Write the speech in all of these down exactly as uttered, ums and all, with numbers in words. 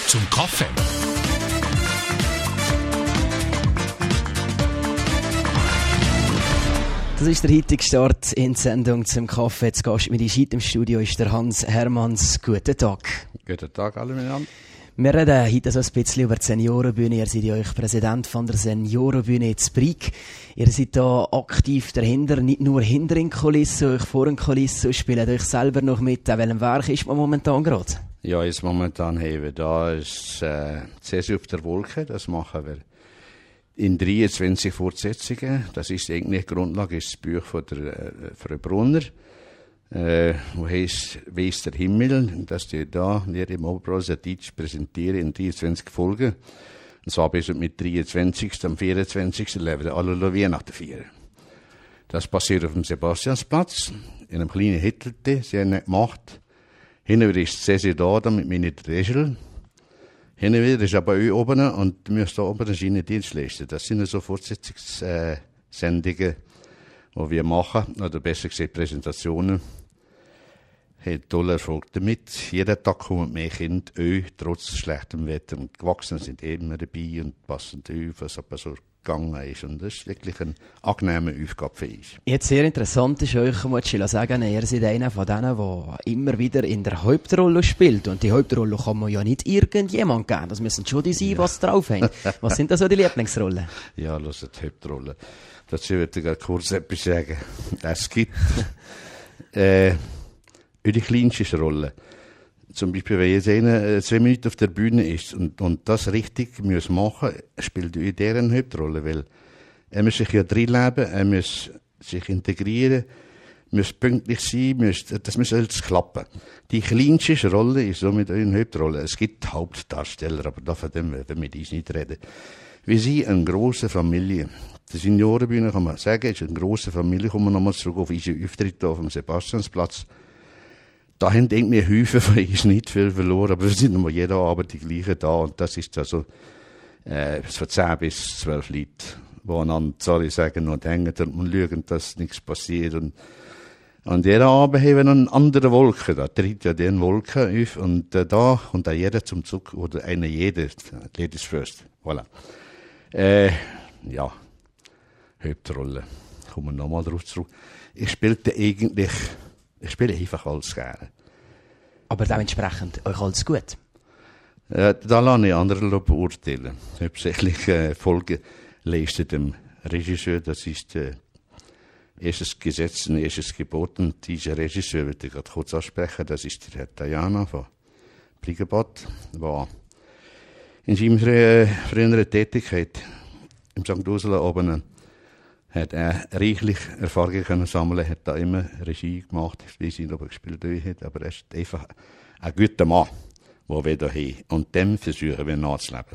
zum Kaffee. Das ist der heutige Start in die Sendung zum Kaffee. Zu Gast mit uns im Studio ist der Hans Hermanns. Guten Tag. Guten Tag alle miteinander. Wir reden heute so ein bisschen über die Seniorenbühne. Ihr seid ja euch Präsident von der Seniorenbühne zu Brig. Ihr seid da aktiv dahinter, nicht nur hinter den Kulissen, euch vor den Kulissen, spielt euch selber noch mit. An welchem Werk ist man momentan gerade? Ja, jetzt momentan haben wir da ist äh, C S U auf der Wolke. Das machen wir in dreiundzwanzig Fortsetzungen. Das ist eigentlich die Grundlage, ist das Buch von der äh, Frau Brunner. Äh, wo heisst «Weiss der Himmel», dass die da wir im Oberprosa Deutsch präsentieren in dreiundzwanzig Folgen. Und zwar bis mit dreiundzwanzigsten am vierundzwanzigsten leben wir alle Weihnachten feiern. Das passiert auf dem Sebastiansplatz, in einem kleinen Hittelte, sehr nett gemacht. Hinten ist die Saison da, da mit meinen Dresel. Hinten wieder ist aber auch oben und du musst da oben einen Dienst leisten. Das sind so Fortsetzungssendungen, die wir machen, oder besser gesagt Präsentationen. Hat toller Erfolg damit. Jeden Tag kommen mehr Kinder, auch trotz schlechtem Wetter. Und die Erwachsenen sind immer dabei und passen auf, was aber so gegangen ist. Und das ist wirklich eine angenehme Aufgabe für uns. Jetzt sehr interessant ist euch, muss ich sagen, ihr seid einer von denen, der immer wieder in der Hauptrolle spielt. Und die Hauptrolle kann man ja nicht irgendjemand geben. Das müssen schon die sein, ja, was drauf haben. Was sind da so die Lieblingsrollen? Ja, los, die Hauptrolle. Dazu würde ich gerne kurz etwas sagen. Es gibt äh, die kleinste Rolle. Zum Beispiel, wenn jetzt einer äh, zwei Minuten auf der Bühne ist und, und das richtig muss machen, spielt er in deren Hauptrolle, weil er muss sich ja drinleben, er muss sich integrieren, muss pünktlich sein, muss, das muss alles klappen. Die kleinste Rolle ist somit eine Hauptrolle. Es gibt Hauptdarsteller, aber da von dem werden wir uns nicht reden. Wir sind eine grosse Familie. Die Seniorenbühne, kann man sagen, ist eine grosse Familie. Kommen wir nochmal zurück auf unsere Auftritte auf dem Sebastiansplatz. Da haben irgendwie Häufen von uns nicht viel verloren, aber wir sind immer jeden Abend die gleichen da. Und das ist also äh, von zehn bis zwölf Leute, die einander sorry sagen und hängen und schauen, dass nichts passiert. Und an jeden Abend haben wir eine andere Wolke. Da tritt ja die Wolke auf und äh, da kommt auch jeder zum Zug, oder einer jeder, Ladies first. Voilà. Äh, ja, Hauptrolle. Kommen wir nochmal drauf zurück. Ich spielte eigentlich, ich spiele einfach alles gerne. Aber dementsprechend euch alles gut? Äh, da lasse ich andere beurteilen. Hauptsächlich äh, Folge leistet dem Regisseur, das ist äh, erstes Gesetz, ein erstes Gebot. Und dieser Regisseur, würde ich gerade kurz ansprechen, das ist der Herr Tajana von Pligebot, der in seiner äh, früheren Tätigkeit im Sankt Ursula oben hat er reichlich Erfahrungen können sammeln, hat da immer Regie gemacht, ich weiß nicht, ob er gespielt hat, aber er ist einfach ein guter Mann, den wir hier haben. Und dem versuchen wir nachzuleben.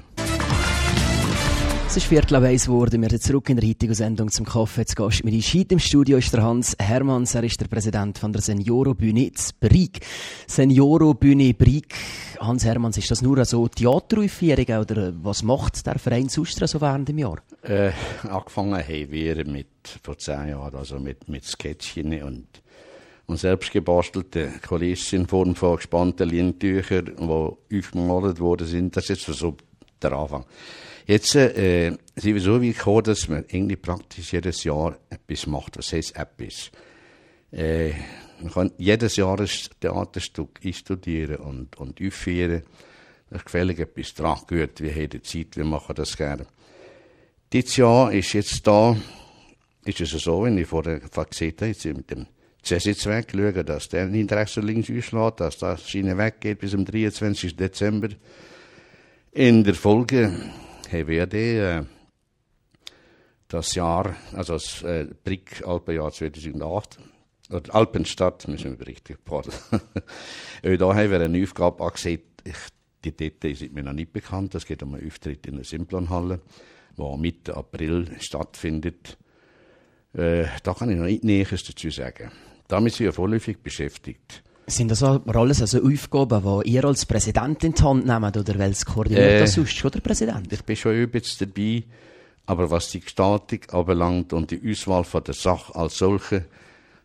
Es ist Viertel ab eins geworden. Wir sind zurück in der heutigen Sendung zum Kaffee. Zu Gast mit uns heute im Studio ist der Hans Hermanns. Er ist der Präsident von der Seniorenbühne zu Brig. Seniorenbühne Brig. Hans Hermanns, ist das nur so Theateraufführung oder was macht der Verein sonst so während dem Jahr? Äh, angefangen haben wir mit, vor zehn Jahren, also mit, mit Sketchen und, und selbst gebastelte Kulissen in Form von gespannten Lintüchern, die aufgemalt worden sind. Das ist jetzt so der Anfang. Jetzt äh, sind wir so weit gekommen, dass man eigentlich praktisch jedes Jahr etwas macht. Was heisst etwas? Äh, man kann jedes Jahr ein Theaterstück einstudieren und, und aufführen. Da ist gefällig etwas dran. Gut, wir haben die Zeit, wir machen das gerne. Dieses Jahr ist jetzt da, ist es so, wenn ich vorher gesehen habe, jetzt mit dem Cäsizweg schauen, dass der nicht rechts und links ausschlägt, dass das Schiene weggeht bis am dreiundzwanzigsten Dezember. In der Folge haben wir die, äh, das Jahr, also das äh, Brig Alpenjahr zweitausendacht, oder Alpenstadt, müssen wir berichten, pardon. Da haben wir eine Aufgabe angesehen, ich, die Details sind mir noch nicht bekannt, es geht um einen Auftritt in der Simplanhalle, der Mitte April stattfindet. Äh, da kann ich noch nicht Näheres dazu sagen. Damit sind wir vorläufig beschäftigt. Sind das alles also Aufgaben, die ihr als Präsident in die Hand nehmt, oder welches koordiniert äh, das sonst schon der Präsident? Ich bin schon übelst dabei, aber was die Gestaltung anbelangt und die Auswahl von der Sache als solche,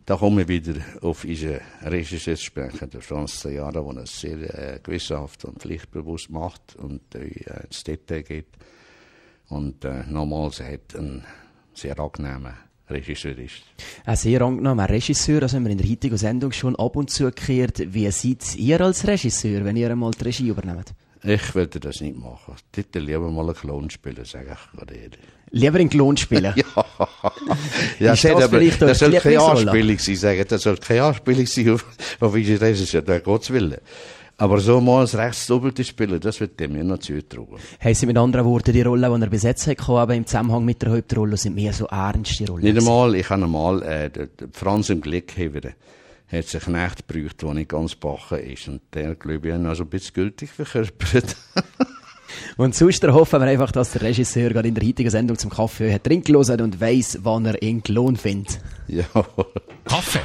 da kommen wir wieder auf unseren Regisseur zu sprechen, der Franz Zayara, der es sehr äh, gewissenhaft und pflichtbewusst macht und äh, ins Detail geht. Und äh, nochmals, er hat einen sehr angenehmen Regisseur ist. Ein sehr angenehmer Regisseur, das haben wir in der heutigen Sendung schon ab und zu gekehrt. Wie seid ihr als Regisseur, wenn ihr einmal die Regie übernehmt? Ich würde das nicht machen. Dort lieber mal einen Klon spielen, sage ich gerade ehrlich. Lieber einen Klon spielen? Ja. Ja, ist das, das, aber, das soll keine Anspielung Anspielung sein, sagen. Das soll keine Anspielung sein auf, auf unsere Regisseur, der Gottes Willen. Aber so mal das Rechtsdoppelte spielen, das wird dem mir noch zutrauen. Haben Sie mit anderen Worten die Rolle, die er besetzt hat, aber im Zusammenhang mit der Hauptrolle, sind mehr so ernste Rollen? Nicht einmal, ich habe einmal, äh, der, der Franz im Glück haben, hat sich einen Knecht gebraucht, der nicht ganz bachen ist. Und der, glaube ich, hat also ein bisschen gültig verkörpert. Und sonst hoffen wir einfach, dass der Regisseur gerade in der heutigen Sendung zum Kaffee hat drin gehört und weiss, wann er ihn Lohn findet. Ja. Kaffee.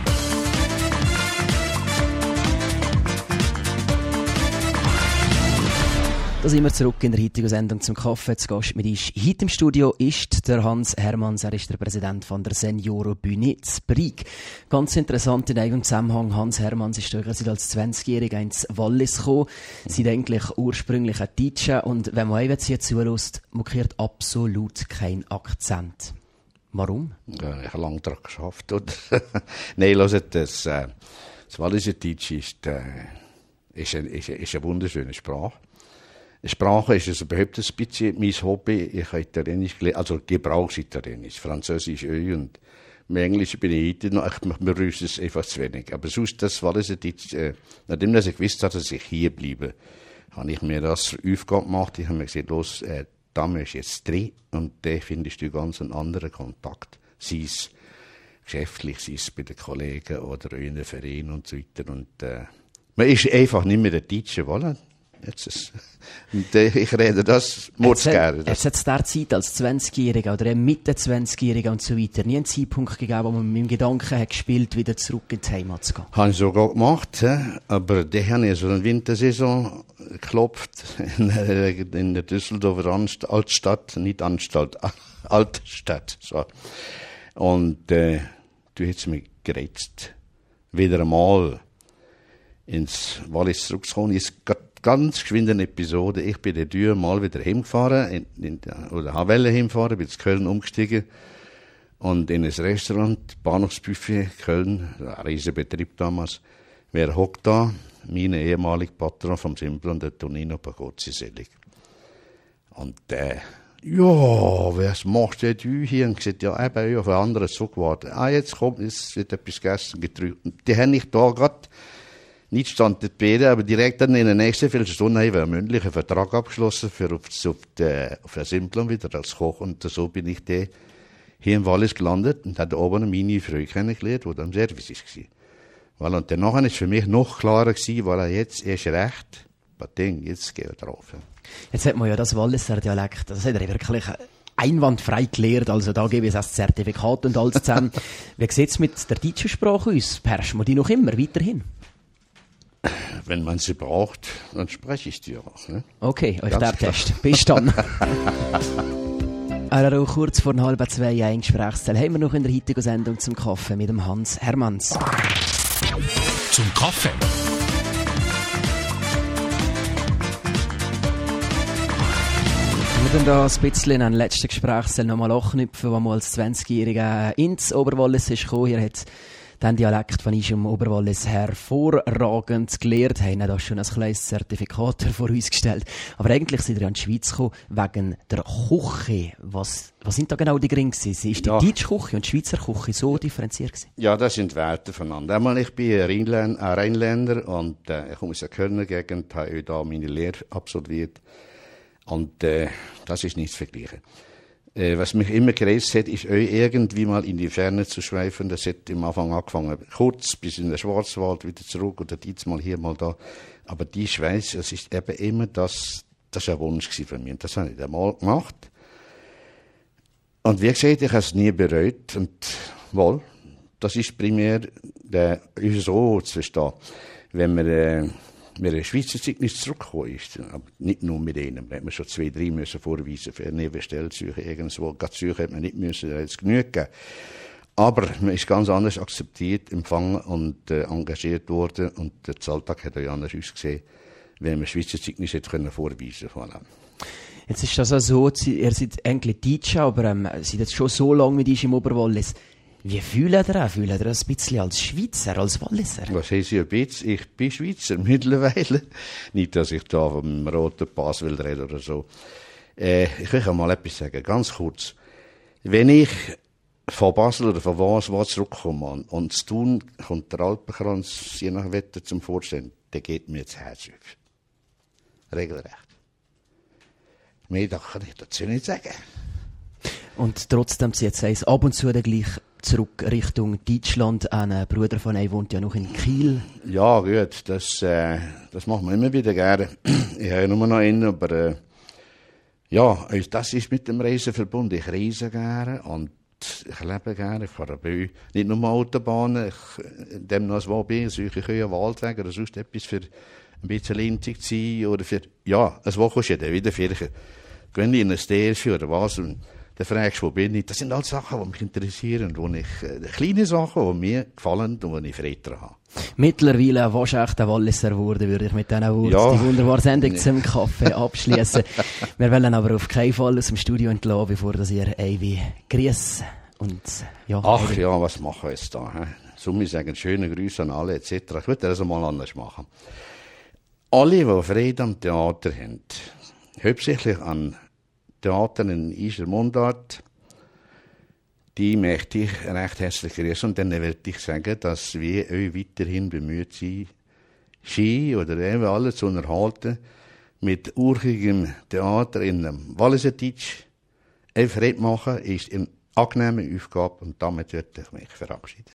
Da sind wir zurück in der heutigen Sendung zum Kaffee. Zu Gast mit uns heute im Studio ist der Hans Hermanns. Er ist der Präsident von der Seniorenbühne Brig. Ganz interessant in diesem Zusammenhang. Hans Hermanns ist doch als zwanzigjähriger ins Wallis gekommen. Sie sind eigentlich ursprünglich ein Teacher und wenn man eben hier zuhört, markiert absolut kein Akzent. Warum? Ja, ich habe lange daran geschafft. Nein, hört, das, äh, das Walliser Deutsch ist, äh, ist, ein, ist, ist eine wunderschöne Sprache. Sprache ist also überhaupt ein bisschen mein Hobby. Ich habe Italienisch gelernt, also Gebrauchsitalienisch, Französisch auch und im Englischen bin ich heute noch, ich begrüße es einfach zu wenig. Aber sonst, das war das jetzt, äh, nachdem dass ich gewusst habe, dass ich hier bleibe, habe ich mir das Aufgabe gemacht. Ich habe mir gesagt, los, äh, da musst du jetzt drin und da findest du ganz einen anderen Kontakt. Sei es geschäftlich, sei es bei den Kollegen oder in den Vereinen und so weiter. Und äh, man ist einfach nicht mehr der Deutsche, voilà. Jetzt ist, und ich rede das mordsgern. Es hat zu der Zeit als zwanzigjähriger oder Mitte zwanzigjähriger und so weiter nie einen Zeitpunkt gegeben, wo man mit dem Gedanken hat gespielt, wieder zurück in die Heimat zu gehen. Habe ich sogar gemacht, he? Aber die haben ja so eine Wintersaison geklopft in, in der Düsseldorfer Anst- Altstadt, nicht Anstalt, Altstadt. So. Und äh, du hättest mich gerätzt, wieder einmal ins Wallis zurückzukommen. Ist ganz geschwind eine Episode. Ich bin der Tür mal wieder heimgefahren, in, in, oder habe heimfahren, bin zu Köln umgestiegen und in ein Restaurant, Bahnhofsbuffet, Köln, ein riesiger Betrieb damals. Wer hockt da? Mein ehemaliger Patron vom Simplon, der Tonino Pagozzi, selig. Und der, äh, ja, was machst du hier? Und gesagt, ja, eben, ich auf einen anderen Zug gewartet. Ah, jetzt kommt, es wird etwas gegessen, getrunken. Die haben nicht da gerade nicht stand die Beere, aber direkt dann in der nächsten Viertelstunde haben wir einen mündlichen Vertrag abgeschlossen für auf, auf, der, auf der Simplon wieder als Koch. Und so bin ich der hier im Wallis gelandet und hatte oben eine Mini-Frau kennengelernt, die am Service war. Voilà, und danach war es für mich noch klarer gewesen, weil er jetzt erst recht, Ding, jetzt gehen wir drauf. Ja. Jetzt hat man ja das Walliser Dialekt, das hat er wirklich einwandfrei gelernt, also da gebe ich es als Zertifikat und alles zusammen. Wie sieht es mit der deutschen Sprache aus? Beherrscht man die noch immer weiterhin? Wenn man sie braucht, dann spreche ich die auch. Ne? Okay, euch der Test. Bis dann. Also auch kurz vor halb zwei ein Gesprächsteil haben wir noch in der heutigen Sendung zum Kaffee mit dem Hans Hermanns. Zum Kaffee. Wir können da ein bisschen an den letzten Gesprächsteil nochmal anknüpfen, wo man als zwanzigjähriger ins Oberwallis ist gekommen. Hier hat den Dialekt von uns im Oberwallis hervorragend gelernt, haben da schon ein kleines Zertifikat vor uns gestellt. Aber eigentlich sind wir in die Schweiz gekommen wegen der Küche. Was, was sind da genau die Gründe gewesen? Ist die ja. deutsche Küche und die Schweizer Küche so differenziert gewesen? Ja, das sind Werte voneinander. Einmal, ich bin ein Rheinländer, ein Rheinländer und äh, ich komme aus der Kölner Gegend, habe da meine Lehre absolviert. Und äh, das ist nicht zu vergleichen. Äh, was mich immer gereizt hat, ist euch irgendwie mal in die Ferne zu schweifen. Das hat am Anfang angefangen, kurz bis in den Schwarzwald wieder zurück oder dies mal hier, mal da. Aber die Schweiz, das ist eben immer das, das war ein Wunsch von mir. Und das habe ich einmal gemacht. Und wie gesagt, ich habe es nie bereut. Und wohl, das ist primär der, so zu verstehen. Wenn man, äh, mit der Schweizer Zeugnis zurückgekommen ist, aber nicht nur mit einem, da hat man schon zwei, drei müssen vorweisen für eine Stelle suchen, irgendwo, gerade suchen hat man nicht müssen, da hat es genug gegeben. Aber man ist ganz anders akzeptiert, empfangen und äh, engagiert worden. Und der Alltag hat auch anders ausgesehen, wenn man Schweizer Zeugnis hätte können vorweisen können. Jetzt ist das auch so, ihr seid eigentlich Deutsche, aber ähm, seid jetzt schon so lange mit uns im Oberwallis. Wie fühlt ihr auch? Fühlt ihr ein bisschen als Schweizer, als Walliser? Was heisst ein bisschen? Ich bin Schweizer mittlerweile. Nicht, dass ich da vom roten Pass will reden oder so. Äh, ich will mal etwas sagen, ganz kurz. Wenn ich von Basel oder von was, was zurückkomme und zu tun kommt der Alpenkranz je nach Wetter zum Vorstellen, dann geht mir das Herz auf. Regelrecht. Mehr kann ich dazu nicht sagen. Und trotzdem zieht es ab und zu dann gleich zurück Richtung Deutschland. Ein Bruder von euch wohnt ja noch in Kiel. Ja, gut, das, äh, das machen wir immer wieder gerne. Ich habe ja nur noch einen, aber äh, ja, das ist mit dem Reisen verbunden. Ich reise gerne und ich lebe gerne. Ich fahre bei nicht nur Autobahnen, ich dem noch was bin, suche ich einen Waldweg oder sonst etwas für ein bisschen linzig zu sein oder für, ja, ein Woche ist ja dann wieder vielleicht, gehen in ein Stärchen oder was und dann fragst du, wo bin ich? Das sind alles Sachen, die mich interessieren und wo ich, äh, kleine Sachen, die mir gefallen und die ich Freude daran habe. Mittlerweile warst du echt ein Walliser geworden, würde ich mit diesen Worten Ja. die wunderbare Sendung zum Kaffee abschließen. Wir wollen aber auf keinen Fall aus dem Studio entlassen, bevor das ihr Ivy grüß und ja. Ach Ivy. Ja, was machen wir jetzt da? He? Summi sagen schöne Grüße an alle et cetera. Ich würde das mal anders machen. Alle, die Freude am Theater haben, hauptsächlich an Theater in unserer Mundart, die möchte ich recht herzlich grüßen. Und dann werde ich sagen, dass wir euch weiterhin bemüht sind, Ski oder eben alle zu unterhalten mit urigem Theater in einem Walliserdeutsch. Ein Freude machen ist eine angenehme Aufgabe und damit würde ich mich verabschieden.